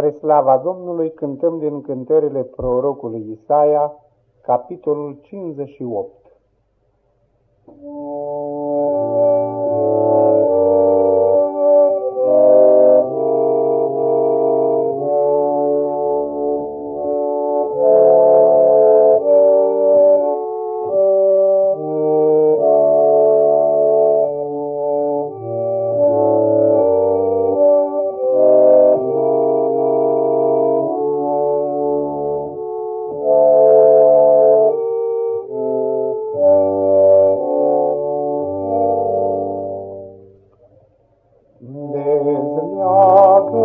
Spre slava Domnului cântăm din cântările prorocului Isaia, capitolul 58. Dezleagă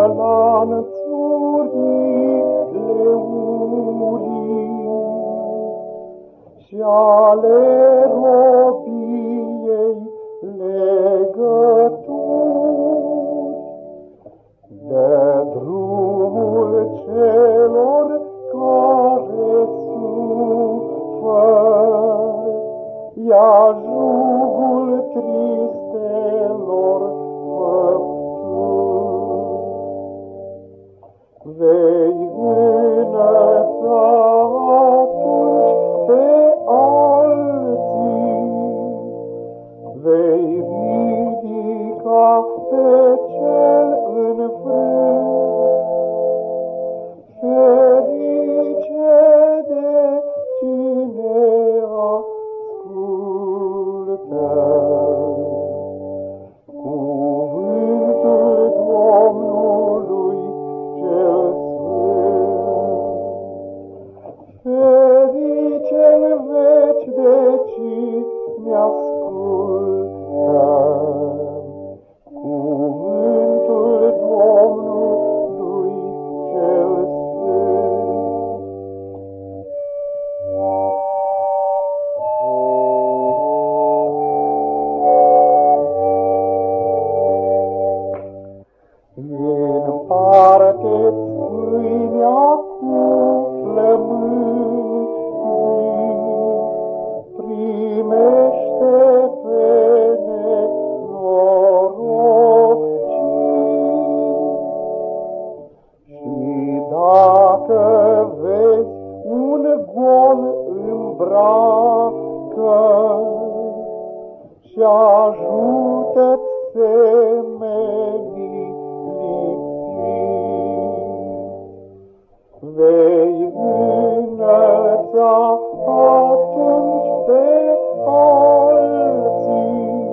lanțurile urii și ale robiei legături. Dă drumul celor care sufăr, ia jugul tristelor făpturi. Vei înălța atunci pe alții, vei ridica pe cel înfrânt. Ferice de cine ascultă cuvântul Domnului cel Sfânt. Ferice-n veci de cine ascultă cuvântul Domnului cel Sfânt. Împarte-ți pâinea cu flămânzi, primește pe nenorociți. Și dacă vezi un gol, îmbracă și ajută-ți semenii lipsiți. Vei înălța atunci pe alții,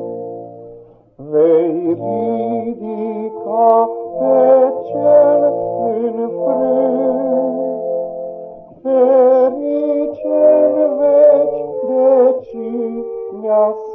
vei ridica pe cel înfrânt. Ferice-n veci de cine